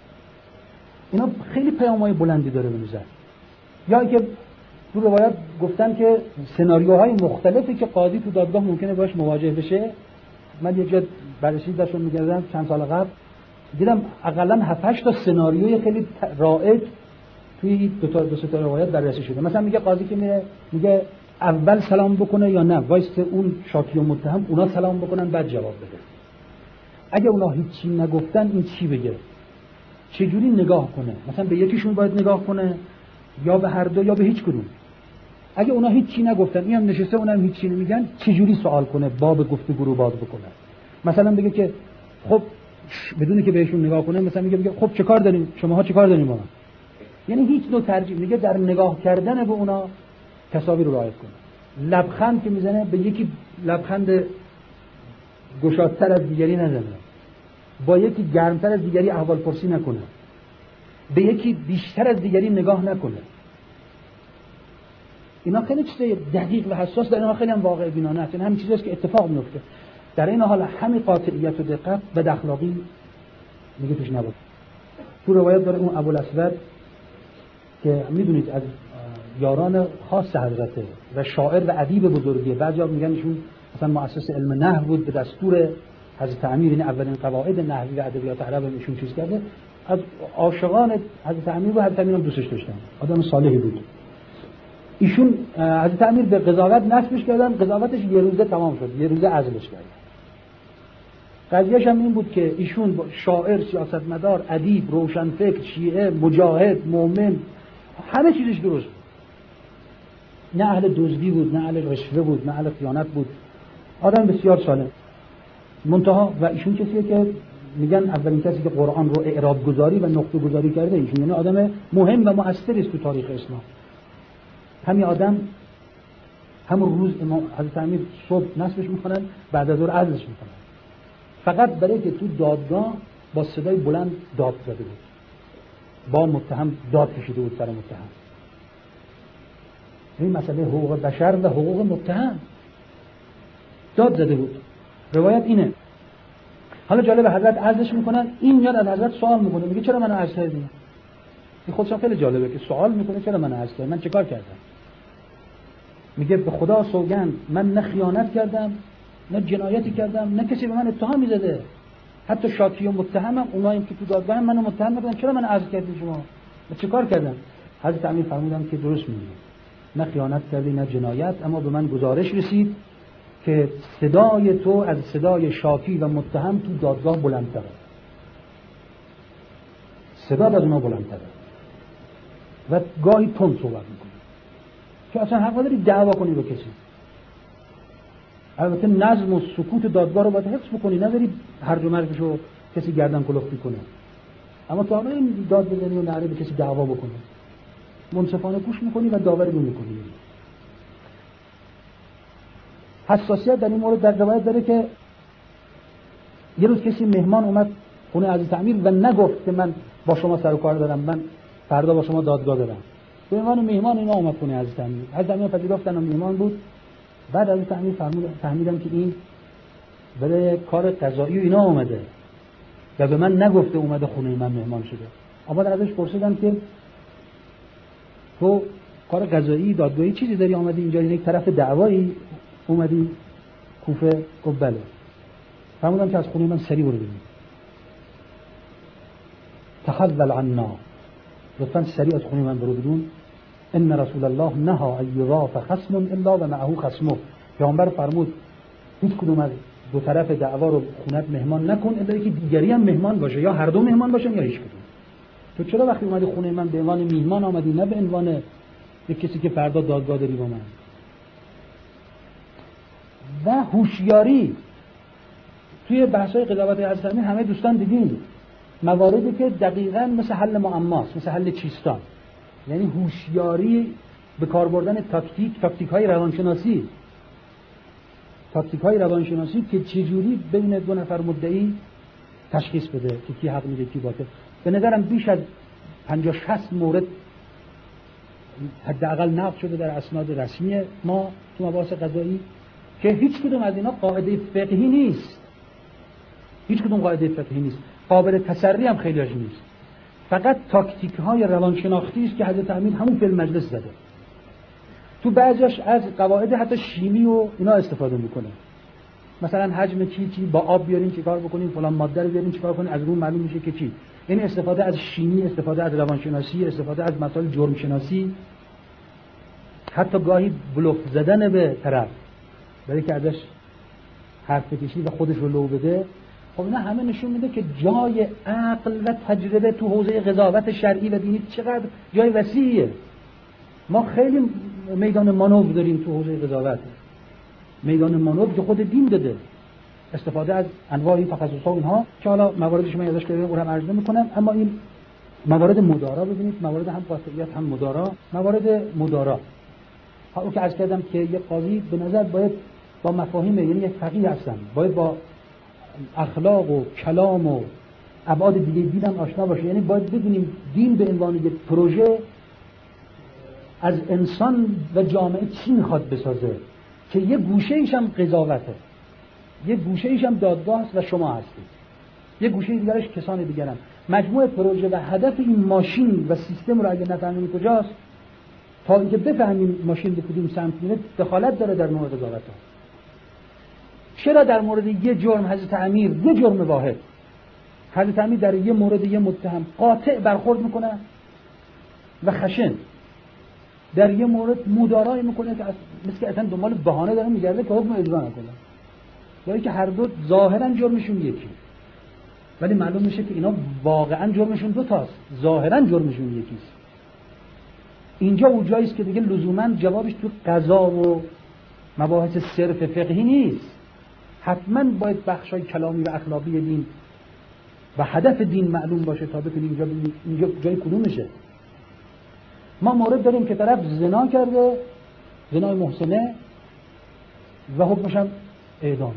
اینا خیلی پیام‌های بلندی داره به نظر. یا اینکه تو روایت گفتن که سناریوهای مختلفی که قاضی تو دادگاه ممکنه باش مواجه بشه. من یه جا بررسی داشتم می‌کردم چند سال قبل، دیدم حداقل هفت هشت تا سناریوی خیلی رائج توی دو تا دو تا روایت بررسی شده. مثلا میگه قاضی که میره میگه اول سلام بکنه یا نه، وایس اون شاکی و متهم اونا سلام بکنن بعد جواب بده. اگه اونا هیچی نگفتن این چی بگه؟ چه جوری نگاه کنه؟ مثلا به یکیشون باید نگاه کنه یا به هر دو یا به هیچ کدوم؟ اگه اونا هیچی نگفتن این هم نشسته اونم هیچی نمیگن، چه جوری سوال کنه؟ باب گفتگو رو باز بکنه. مثلا بگه که خب بدون که بهشون نگاه کنه، مثلا میگه خب چه کار دارین شماها، چه کار دارین با من؟ یعنی هیچ نوع ترجیح میگه در نگاه کردن به اونا تساوی رو رعایت کنه. لبخند که میزنه به یکی لبخند گشادتر از دیگری نزنه، با یکی گرمتر از دیگری احوال پرسی نکنه، به یکی بیشتر از دیگری نگاه نکنه. اینا خیلی چیز دقیق و حساس، در اینا خیلی هم واقع بینانه است. این همین چیزیه که اتفاق میفته. در این حال همین قاطعیت و دقت بد اخلاقی میگه توش نبود. تو روایت داره اون ابوالاسود که میدونید از یاران خاص حضرته و شاعر و ادیب بزرگیه، بعضیا میگن ایشون مثلا مؤسس علم نحو بود، به دستور حضرت امیر این اولین قواعد نحوی و ادبیات عرب ایشون چیز کرده. از عاشقان حضرت امیر و حضرت امیر هم دوستش داشتن، آدم صالحی بود. ایشون حضرت امیر به قضاوت نصبش کردن، قضاوتش یه روزه تمام شد، یه روزه عزلش کردن. قضیهش هم این بود که ایشون شاعر، سیاستمدار، ادیب، روشنفکر، شیعه، مجاهد، مؤمن، همه چیزش درست بود. نه اهل دزدی بود، نه اهل رشوه بود، نه اهل خیانت بود. آدم بسیار سالم. منتها و ایشون کسیه که میگن اولین کسی که قرآن رو اعراب گذاری و نقطه گذاری کرده ایشون، یعنی آدم مهم و مؤثری است تو تاریخ اسلام. همین آدم همون روز امام حضرت امیر صبح نصبش میکنن، بعد از ظهر عزلش میکنن، فقط برای که تو دادگاه با صدای بلند داد زده بود، با متهم داد کشیده بود سر متهم. این مسئله حقوق بشر و حقوق متهم داد زده بود. روایت اینه. حالا جالب، حضرت عزلش میکنن، این میاد از حضرت سوال میکنه، میگه چرا منو عزل کردی؟ این خودش خیلی جالبه که سوال میکنه چرا منو عزل کردی، من چه کار کردم؟ میگه به خدا سوگند من نه خیانت کردم نه جنایتی کردم، نه کسی به من اتهام میزده، حتی شاکی و متهمم اونایی که تو دادگاه منو متهم میکنن، چرا منو عزل کردی شما؟ من چه کار کردم؟ حضرت امیر فرمودن که درست میگی، نه خیانت کردی نه جنایت، اما به من گزارش رسید که صدای تو از صدای شاکی و متهم تو دادگاه بلندتره، صدا از اونا بلندتره و گاهی تند صحبت میکنی که اصلا حق نداری دعوا کنی با کسی. البته نظم و سکوت دادگاه رو باید حفظ بکنی، نداری هرج و مرجشو کسی گردن کلفتی کنه، اما تو حالا این داد بزنی و نهره به کسی دعوا بکنی، منصفانه گوش میکنی و داوری رو میکنی. حساسیت در این مورد در روایت داره که یه روز کسی مهمان اومد خونه عزیز تعمیر و نگفت که من با شما سر و کار دارم، من فردا با شما دادگاه دارم. به عنوان مهمان اینا اومد خونه عزیز تعمیر. عزیز تعمیر پذیرفتن و مهمان بود. بعد عزیز تعمیر فهمیدم که این برای کار قضایی اینا اومده و به من نگفته اومده خونه من مهمان شده. اما در ازش پرسیدم که تو کار قضایی دادگاهی چیزی داری اومدی اینجا، یک طرف دعوایی اومدی کوفه؟ گفت بله. فهمیدم که از خونه من سری برو بیرون. تخلل عنا، لطفاً سری از خونه من برو بیرون. ان رسول الله نهى ان يضاف خصم الا ومعه خصمه. پیامبر فرمود هیچ کدوم از دو طرف دعوا رو خونت مهمان نکن الا اینکه دیگری هم مهمان باشه، یا هر دو مهمان باشن یا هیچ کدوم. تو چرا وقتی اومدی خونه من به عنوان مهمان آمدی، نه به عنوان یک کسی که فردا دادگاه داری با من؟ و هوشیاری توی بحث‌های قضاوت حضرت امیر همه دوستان دیدین مواردی که دقیقاً مثل حل معماست، مثل حل چیستان، یعنی هوشیاری به کار بردن تاکتیک، تاکتیک‌های روانشناسی تاکتیک‌های روانشناسی که چجوری بین دو نفر مدعی تشخیص بده که کی حق میده کی باطل. به نظرم بیش از پنجاه شصت مورد حداقل نقد شده در اسناد رسمی ما تو مباحث قضایی که هیچ کدوم از اینا قاعده فقهی نیست، هیچ کدوم قاعده فقهی نیست، قابل تسری هم خیلیش نیست، فقط تاکتیک های روانشناختی است که حضرت امیر همون فیلم مجلس زده. تو بعضیش از قواعد حتی شیمی و اینا استفاده میکنه، مثلا حجم چی چی با آب بیارین چیکار بکنین، فلان ماده رو بیارین چیکار کنین، از اون معلوم میشه که چی. این استفاده از شیمی، استفاده از روانشناسی، استفاده از مسائل جرم شناسی، حتی گاهی بلوف زدن به طرف برای که ازش حرف بکشی و خودش رو لو بده. خب اینا همه نشون میده که جای عقل و تجربه تو حوزه قضاوت شرعی و دینی چقدر جای وسیعیه. ما خیلی میدان مانور داریم تو حوزه قضاوت، میدان مانور که خود دین داده، استفاده از انواع این تخصص‌ها اینها که حالا مواردش من ازش کردم اونم عرض نمی‌کنم. اما این موارد مدارا ببینید، موارد هم قاطعیت هم مدارا. موارد مدارا ها او که عرض کردم که یک قاضی به نظر باید با مفاهیم، یعنی یک فقیه هستن، باید با اخلاق و کلام و ابعاد دیگه دین هم آشنا باشه. یعنی باید بدونیم دین به عنوان یک پروژه از انسان و جامعه چی میخواد بسازه که یه گوشه ایش هم قضاوته، یه گوشه ایش هم دادگاه است و شما هستید، یه گوشه دیگرش کسان دیگرن. مجموع پروژه و هدف این ماشین و سیستم رو اگه نفهمیم کجاست، تا اینکه بفهمیم ماشین به کدوم سمت میره، دخالت داره در نوع قضاوت ها. چرا در مورد یه جرم حضرت امیر، یه جرم واحد، حضرت امیر در یه مورد یه متهم قاطع برخورد میکنه و خشن، در یه مورد مدارایی میکنه که مثل که اصلا دنبال بهانه داره میگرده که حکم اجرا نکنه، یعنی که هر دو ظاهرا جرمشون یکی ولی معلوم میشه که اینا واقعا جرمشون دو تاست، ظاهرا جرمشون یکیست. اینجا اون جایی است که دیگه لزوما جوابش تو قضا و مباحث صرف فقهی نیست، حتما باید بخشای کلامی و اخلاقی دین و هدف دین معلوم باشه تا بتونیم اینجا اینجا جای کدومشه. ما مورد داریم که طرف زنا کرده، زنای محسنه و حکمش هم اعدامه.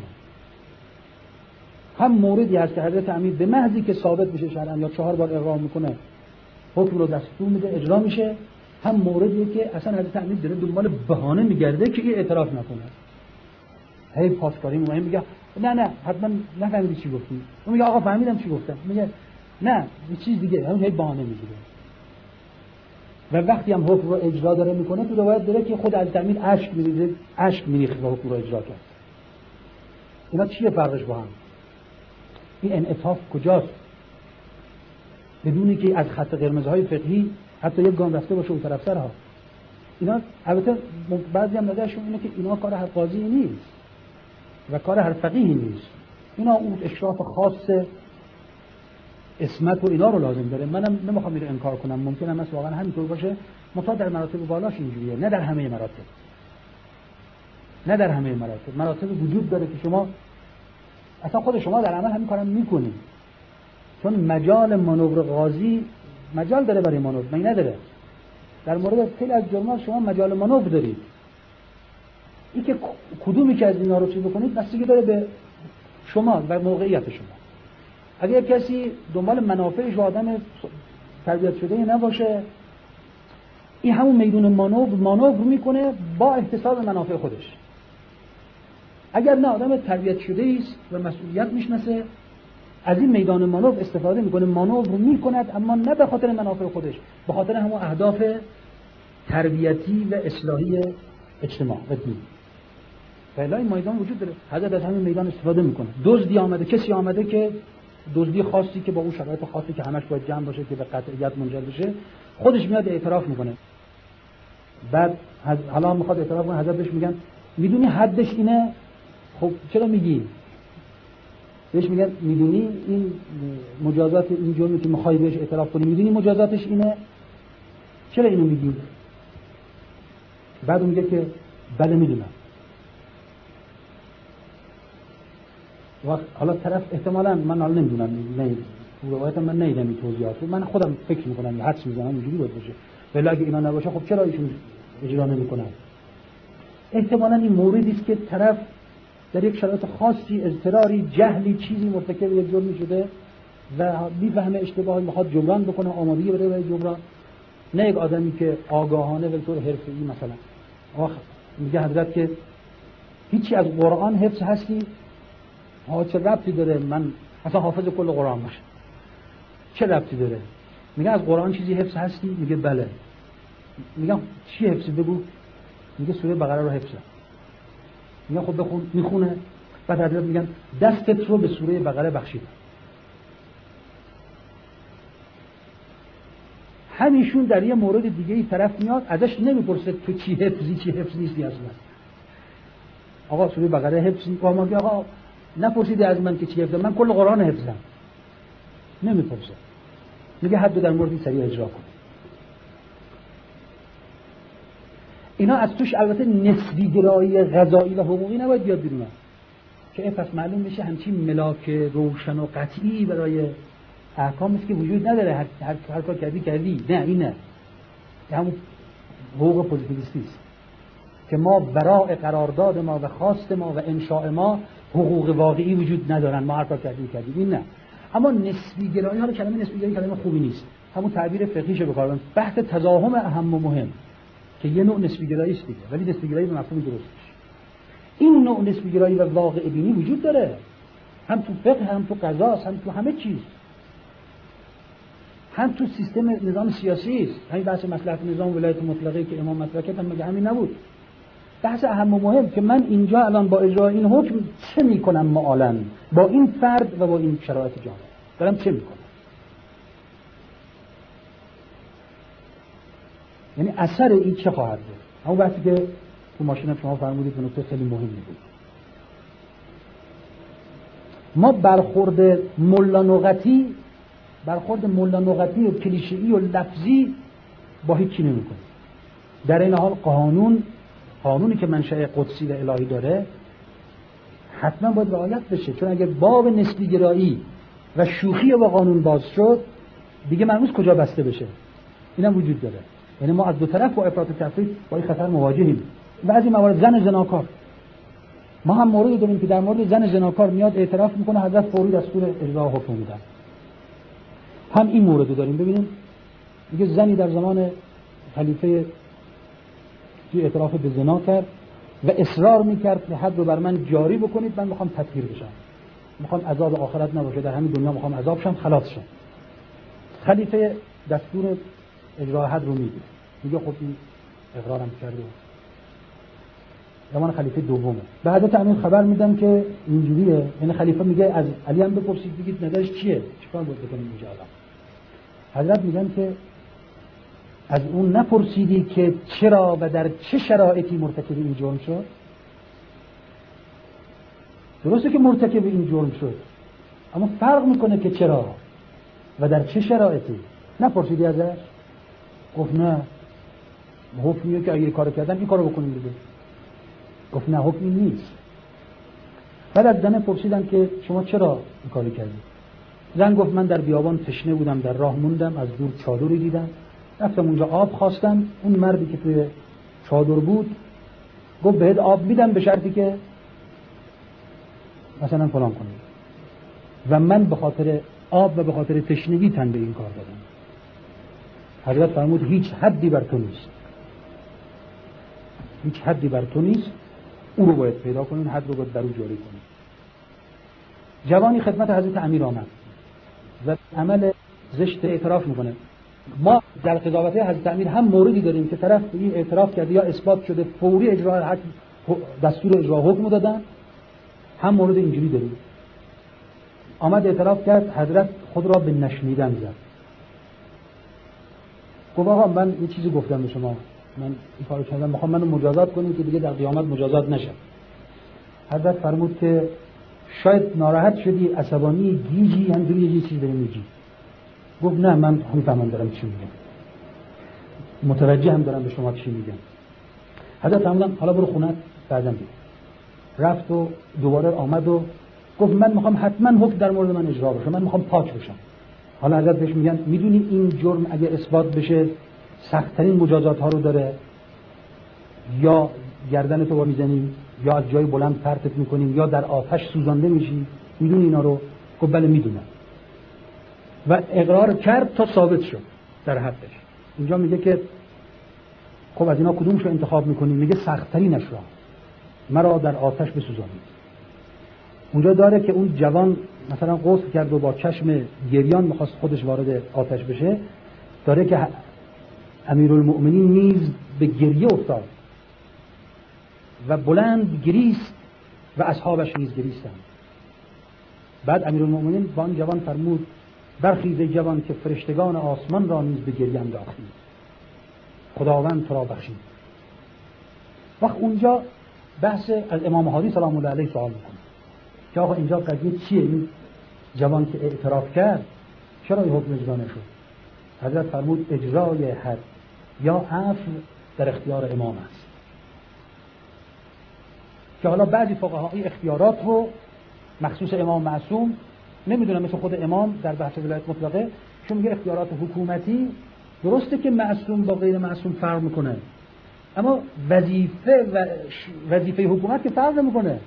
هم موردی هست که حضرت امیر به محضی که ثابت بشه شرعاً یا چهار بار اقرار میکنه حکم رو دستور میده اجرا میشه، هم موردیه که اصلا حضرت امیر داره دنبال بهانه میگرده که این اعتراف نکنه. هی پاسکاری مهم میگه نه نه حتما نفهمیدی چی گفتی، اون میگه آقا فهمیدم چی گفتم، میگه نه یه چیز دیگه، همون هی بهانه میگیره. و وقتی هم حکم رو اجرا داره میکنه تو روایت داره که خود حضرت امیر اشک میریزه، اشک میریخت و حکم رو اجرا کرد. اینا چیه فرقش با هم؟ این انعطاف کجاست؟ بدونی که از خط قرمزهای فقهی حتی یک گام رفته باشه اون طرف سرها. اینا البته بعضی هم نظرشون اینه که اینا کار هر قاضی نیست و کار هر فقیهی نیست، اینا اون اشراف خاص اسمت و اینا رو لازم داره. منم نمیخوام اینو انکار کنم، ممکنه مثلا واقعا همینطور باشه، منتها در مراتب بالاش اینجوریه، نه در همه مراتب، نه در همه مراتب. مراتب وجود داره که شما اصلا خود شما در عمل همین کارم میکنید، چون مجال مانور قاضی مجال داره برای مانور، مگه نداره؟ در مورد خیلی از جرم‌ها شما مجال مانور دارید. این که کدومی که از اینا رو چی بکنید بستگی داره به شما و موقعیت شما. اگر کسی دنبال منافعش و آدم تربیت شده نباشه، این همون میدون مانور مانور میکنه با احتساب منافع خودش. اگر نه آدم تربیت شده است و مسئولیت میشناسه، از این میدان مانور استفاده میکنه، مانور میکند، اما نه به خاطر منافع خودش، به خاطر همون اهداف تربیتی و اصلاحی اجتماع و دین. و این میدان وجود داره. حضرت از همین میدان استفاده میکنه. دزدی آمده، کسی آمده که دزدی خاصی که با اون شرایط خاصی که همش باید جمع باشه که به قطعیت منجر بشه، خودش میاد اعتراف میکنه. بعد حالا میخواد اعتراف کنه، حضرت بهش میگن میدونی حدش اینه؟ خب چرا میگی؟ بهش میگن میدونی این مجازات این جرمی که میخوای بهش اعتراف کنی، میدونی مجازاتش اینه؟ چرا اینو میگی؟ بعد میگه که بله میدونم. وقت حالا طرف احتمالاً من حالا نمیدونم، نه روایت من نیدم این توضیحات، من خودم فکر میکنم، حدس میزنم اینجوری باید باشه. ولی اگه اینا نباشه خب چرا ایشون اجرا نمیکنن؟ احتمالاً این موردی است که طرف در یک شرایط خاصی، اضطراری، جهلی، چیزی مرتکب یک جرمی شده و میفهمه اشتباهی، میخواد جبران بکنه، آمادگی بده برای جبران. نه یک آدمی که آگاهانه به طور حرفه‌ای مثلا آخ میگه حضرت که هیچی از قرآن حفظ هستی؟ ها چه ربطی داره من اصلا حافظ کل قرآن باشم؟ چه ربطی داره؟ میگه از قرآن چیزی حفظ هستی؟ میگه بله. میگم چی حفظی بگو؟ میگه سوره بقره رو حفظم. میگه خب بخون. میخونه. بعد حضرت میگن دستت رو به سوره بقره بخشیدم. همیشون در یه مورد دیگه ای طرف میاد ازش نمیپرسه تو چی حفظی چی حفظ نیستی اصلا. آقا سوره بقره حفظی؟ آقا آقا نپرسیدی از من که چی حفظم، من کل قرآن حفظم. نمیپرسه. میگه حد در موردی سریع اجرا کن. اینا از توش البته نسبی گرایی غذایی و حقوقی نباید بیاد بیرون، که این پس معلوم میشه همچین ملاک روشن و قطعی برای احکام است که وجود نداره. هر هر, هر کار کردی کردی. نه این نه. همون حقوق پوزیتیویستی است که ما برای قرارداد ما و خواست ما و انشاء ما حقوق واقعی وجود ندارن، ما هر کار کردی کردی. این نه. اما نسبی گرایی، حالا کلمه نسبی گرایی کلمه خوبی نیست، همون تعبیر فقهیشو بکارن، بحث تزاحم اهم و مهم که یه نوع نسبی گرایی است دیگه، ولی نسبی گرایی به مفهوم درستش. این نوع نسبی گرایی و واقع بینی وجود داره، هم تو فقه، هم تو قضا، هم تو همه چیز، هم تو سیستم نظام سیاسی است. همین بحث مصلحت نظام ولایت مطلقه که امام مطرح کرد هم مگه همین نبود؟ بحث اهم و مهم که من اینجا الان با اجرای این حکم چه میکنم معالاً با این فرد و با این شرایط جامعه دارم چه میکنم، یعنی اثر این چه خواهد بود. همون بحثی که تو ماشین شما فرمودید به نکته خیلی مهمی بود. ما برخورد ملا نقطی برخورد ملا نقطی و کلیشه‌ای و لفظی با هیچی نمی‌کنیم. در این حال قانون قانونی که منشأ قدسی و الهی داره حتما باید رعایت بشه، چون اگر باب نسبی گرایی و شوخی با قانون باز شد دیگه معلومه کجا بسته بشه. اینم وجود داره. یعنی ما از دو طرف با افراط و تفریط با این خطر مواجهیم. بعضی موارد زن زناکار، ما هم موردی داریم که در مورد زن زناکار میاد اعتراف میکنه، حضرت فوری دستور اجرا حکم میدن. هم این موردو داریم. ببینیم میگه زنی در زمان خلیفه اعتراف به زنا کرد و اصرار میکرد که حد رو بر من جاری بکنید، من میخوام تطهیر بشم، میخوام عذاب آخرت نباشه، در همین دنیا میخوام عذاب شم، خلاص شم. خلیفه دستور اجرا حد رو میده، میگه خب این اقرارم کرده. زمان خلیفه دومه. به حضرت امین خبر میدم که اینجوریه، یعنی خلیفه میگه از علی هم بپرسید بگید نظرش چیه، چیکار باید بکنیم اینجا الان. حضرت میگن که از اون نپرسیدی که چرا و در چه شرایطی مرتکب این جرم شد؟ درسته که مرتکب این جرم شد، اما فرق میکنه که چرا و در چه شرایطی. نپرسیدی ازش؟ گفت نه، حکمیه که اگه کارو کردن این کارو بکنیم دیگه. گفت نه، حکمی نیست. بعد از زن پرسیدن که شما چرا این کارو کردید؟ زن گفت من در بیابان تشنه بودم، در راه موندم، از دور چادری دیدم، رفتم اونجا آب خواستم. اون مردی که توی چادر بود گفت بهت آب میدم به شرطی که مثلا فلان کنی. و من به خاطر آب و به خاطر تشنگی تن به این کار دادم. حضرت فرمود هیچ حدی بر تو نیست، هیچ حدی بر تو نیست، او رو باید پیدا کنین، حد رو باید در او جاری کنین. جوانی خدمت حضرت امیر آمد و عمل زشت اعتراف میکنه. ما در قضاوت حضرت امیر هم موردی داریم که طرف این اعتراف کرده یا اثبات شده فوری اجرا حق دستور اجرا حکم دادن، هم مورد اینجوری داریم. آمد اعتراف کرد، حضرت خود را به نشنیدن زد. گفت آقا من یه چیزی گفتم به شما، من این کارو کردم، میخوام منو مجازات کنید که دیگه در قیامت مجازات نشم. حضرت فرمود که شاید ناراحت شدی، عصبانی، گیجی، همینجوری یه چیزی داری میگی. گفت نه من میفهمم دارم چی میگم، متوجه هم دارم به شما چی میگم. حضرت فرمودن حالا برو خونت بعداً بیا. رفت و دوباره آمد و گفت من میخوام حتما حکم در مورد من اجرا بشه، من میخوام پاک بشم. حالا حضرت بهش میگن میدونی این جرم اگه اثبات بشه سخت‌ترین مجازات ها رو داره، یا گردن تو میزنیم یا از جای بلند پرتت میکنیم یا در آتش سوزانده میشی، میدونی اینا رو؟ گفت بله میدونم. و اقرار کرد تا ثابت شد در حقش. اینجا میگه که خب از اینا کدومش رو انتخاب میکنی؟ میگه سخت‌ترینش رو، مرا در آتش بسوزانید. اونجا داره که اون جوان مثلا غسل کرد و با چشم گریان میخواست خودش وارد آتش بشه، داره که امیرالمؤمنین نیز به گریه افتاد و بلند گریست و اصحابش نیز گریستند. بعد امیرالمؤمنین با آن جوان فرمود برخیز ای جوان که فرشتگان آسمان را نیز به گریه انداختی، خداوند تو را بخشید. وقت اونجا بحث از امام هادی سلام الله علیه سوال میکنه که آقا اینجا قضیه چیه؟ این جوان که اعتراف کرد چرا این حکم اجرا نشد؟ حضرت فرمود اجرای حد یا عفو در اختیار امام است. که حالا بعضی فقها این اختیارات رو مخصوص امام معصوم نمیدونم، مثل خود امام در بحث ولایت مطلقه چون میگه اختیارات حکومتی درسته که معصوم با غیر معصوم فرق میکنه، اما وظیفه و وظیفه حکومت که فرق نمیکنه.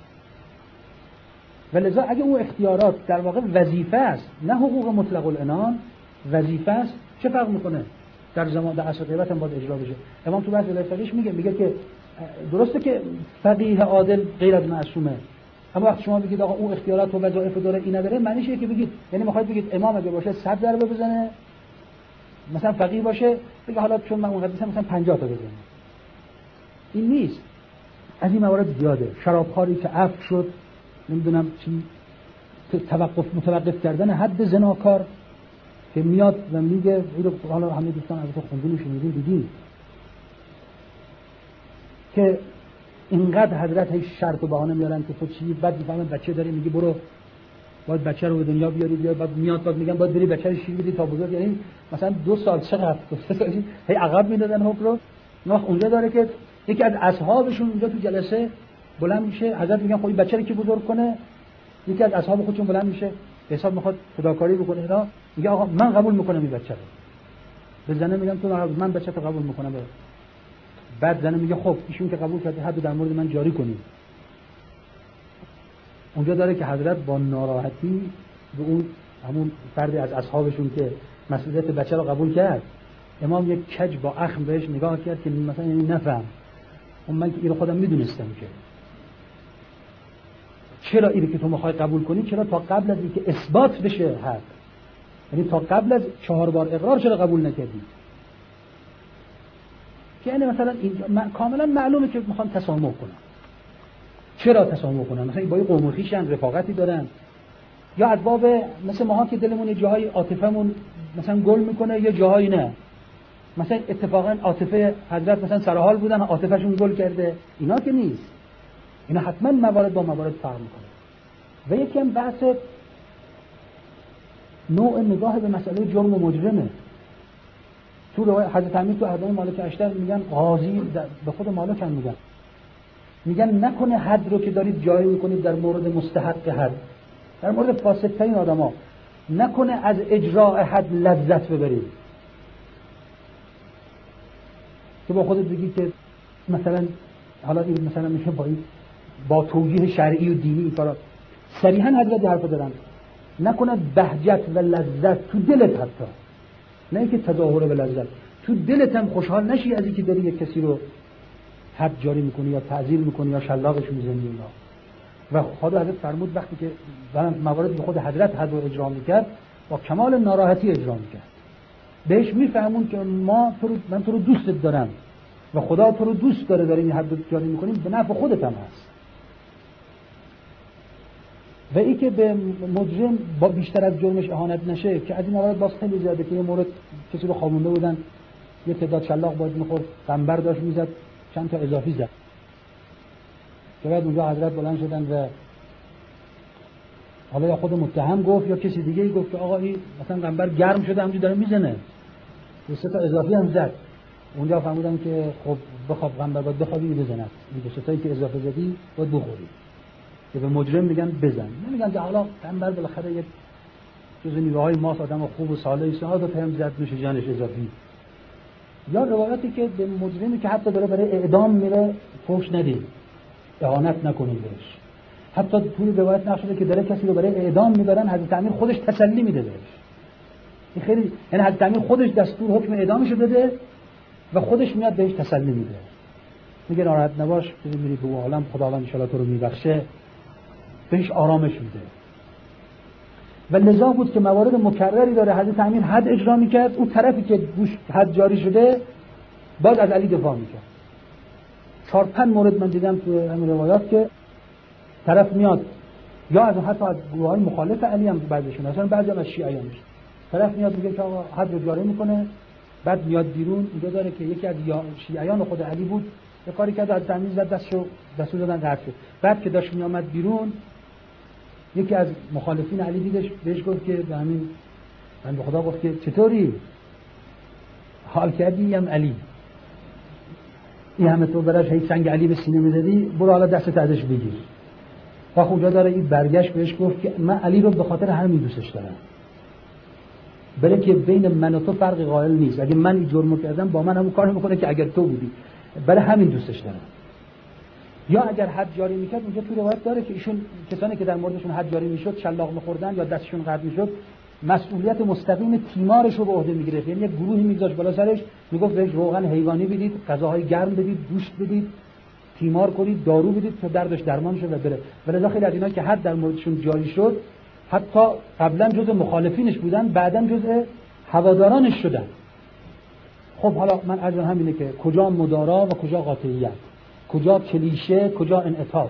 ولذا اگه اون اختیارات در واقع وظیفه است نه حقوق مطلق العنان، وظیفه است، چه فرق میکنه؟ در زمان در عصر غیبت هم باید اجرا بشه. امام تو بحث ولایت فقیهش میگه میگه که درسته که فقیه عادل غیر از معصومه، اما وقتی شما بگید آقا اون اختیارات و وظایف داره این نداره، معنیش اینه که بگید یعنی میخواید بگید امام اگه باشه صد ضربه بزنه، مثلا فقیه باشه بگه حالا چون من اون حدیثم مثلا پنجاه تا بزنه. این نیست. از این موارد زیاده. شرابخواری که عفو شد، نمیدونم چی، توقف متوقف کردن حد زناکار که میاد و میگه اینو حالا همه دوستان از تو خوندین شنیدین دیدین که اینقدر حضرت هی شرط و بهانه میارن که تو چی، بعد میفهمن بچه داری میگی برو باید بچه رو به دنیا بیاری بیار، بعد میاد بعد میگن باید بری بچه رو شیر بدی تا بزرگ، یعنی مثلا دو سال چقدر سه سال هی عقب میدادن حکم رو. نه اونجا داره که یکی از اصحابشون اونجا تو جلسه بلند میشه، حضرت میگن خب این بچه رو کی بزرگ کنه؟ یکی از اصحاب خودشون بلند میشه حساب میخواد فداکاری بکنه، اینا میگه آقا من قبول میکنم این بچه رو. به زنه میگم تو من بچه رو قبول میکنم. بعد زنه میگه خب ایشون که قبول کرده حد در مورد من جاری کنید. اونجا داره که حضرت با ناراحتی به اون همون فردی از اصحابشون که مسئولیت بچه رو قبول کرد، امام یک کج با اخم بهش نگاه کرد که مثلا یعنی نفهم اون من که اینو خودم میدونستم که چرا اینو که تو میخوای قبول کنی، چرا تا قبل از اینکه اثبات بشه حق، یعنی تا قبل از چهار بار اقرار چرا قبول نکردی؟ که یعنی مثلا اینجا کاملا معلومه که میخوان تسامح کنن. چرا تسامح کنن؟ مثلا با قوم خویشن، رفاقتی دارن، یا از باب مثل ماها که دلمون یه جاهای عاطفمون مثلا گل میکنه یه جاهایی نه، مثلا اتفاقا عاطفه حضرت مثلا سرحال بودن عاطفهشون گل کرده، اینا که نیست. اینا حتما موارد با موارد فرق میکنه. و یکی هم بحث نوع نگاه به مسئله جرم و مجرمه. تو روایت حضرت امیر تو احدام مالک اشتر میگن قاضی به خود مالک هم میگن میگن نکنه حد رو که دارید جاری میکنید در مورد مستحق حد، در مورد فاسدترین آدما، نکنه از اجراء حد لذت ببرید که با خودت بگی که مثلا حالا این مثلا میشه با این با توجیه شرعی و دینی کارا. صریحا حضرت حرف دارن نکنه بهجت و لذت تو دلت، حتی نه اینکه تظاهر به لذت، تو دلت هم خوشحال نشی از اینکه داری یک کسی رو حد جاری میکنی یا تعزیر میکنی یا شلاقش میزنی اینا. و خدا حضرت فرمود وقتی که مواردی که خود حضرت حد رو اجرا میکرد با کمال ناراحتی اجرا میکرد، بهش میفهمون که ما تو رو من تو رو دوستت دارم و خدا تو رو دوست داره، داریم این حد رو جاری میکنیم، به نفع خودت هم هست. و ای که به مجرم با بیشتر از جرمش اهانت نشه، که از این موارد باز خیلی زیاده که یه مورد کسی رو خوابونده بودن، یه تعداد شلاق باید میخورد، قنبر داشت میزد، چند تا اضافی زد، که بعد اونجا حضرت بلند شدن و حالا یا خود متهم گفت یا کسی دیگه گفت که آقا این مثلا قنبر گرم شده همونجوری داره میزنه، دو سه تا اضافی هم زد. اونجا فهمیدن که خب بخواب قنبر باید بخوابی بزنه، این دو سه تایی که اضافه زدی باید بخوری. که به مجرم میگن بزن، نمیگن که حالا قنبر بالاخره یک جزء نیروهای ماست، آدم خوب و صالحی است، دو تا هم زد نوش جانش اضافی. یا روایاتی که به مجرمی که حتی داره برای اعدام میره فحش ندید، اهانت نکنید بهش. حتی توی روایت نقل شده که داره کسی رو برای اعدام میبرن، حضرت امیر خودش تسلی میده بهش. این خیلی، یعنی حضرت امیر خودش دستور حکم اعدامش رو داده و خودش میاد بهش تسلی میده، میگه ناراحت نباش، میری تو عالم، خداوند ان شاءالله تو رو میبخشه، بهش آرامش میده. و لذا بود که موارد مکرری داره حضرت امیر حد اجرا میکرد، اون طرفی که گوش حد جاری شده باز از علی دفاع میکرد. چهار پنج مورد من دیدم تو همین روایات که طرف میاد یا از حتی از گروه‌های مخالف علی هم بعضیشون، مثلا بعضی از شیعیانش، طرف میاد میگه که آقا حد رو جاری میکنه، بعد میاد بیرون، اینجا داره که یکی از شیعیان خود علی بود، یه کاری کرد از تمیز زد دستشو، دستور دادن قطع شد. بعد که داشت میامد بیرون، یکی از مخالفین علی دیدش، بهش گفت که به همین من به خدا گفت که چطوری حال کردی؟ هم علی این همه تو براش هی سنگ علی به سینه می‌زدی، برو حالا دستت ازش بگیر. و اونجا داره این برگشت بهش گفت که من علی رو به خاطر همین دوستش دارم، بله که بین من و تو فرقی قائل نیست، اگه من این جرمو کردم با من همون کارو میکنه که اگر تو بودی، بله همین دوستش دارم. یا اگر حد جاری میکرد، اونجا تو روایت داره که ایشون کسانی که در موردشون حد جاری میشد شلاق میخوردن یا دستشون قطع میشد، مسئولیت مستقیم تیمارش رو به عهده میگرفت، یعنی یک گروهی میگذاشت بالا سرش، میگفت بهش روغن حیوانی بدید، غذاهای گرم بدید، گوشت بدید، تیمار کنید، دارو بدید تا دردش درمان شه و بره. ولذا خیلی از اینا که حد در موردشون جاری شد، حتی قبلا جزء مخالفینش بودن، بعداً جزء هوادارانش شدن. خب حالا من عرضم همینه که کجا مدارا و کجا قاطعیت، کجا کلیشه، کجا انعطاف.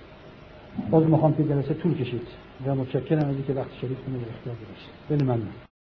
باز میخوام که جلسه طول کشید و متشکرم از اینکه وقت شریف کنید اختیار گذاشتید. خیلی ممنون.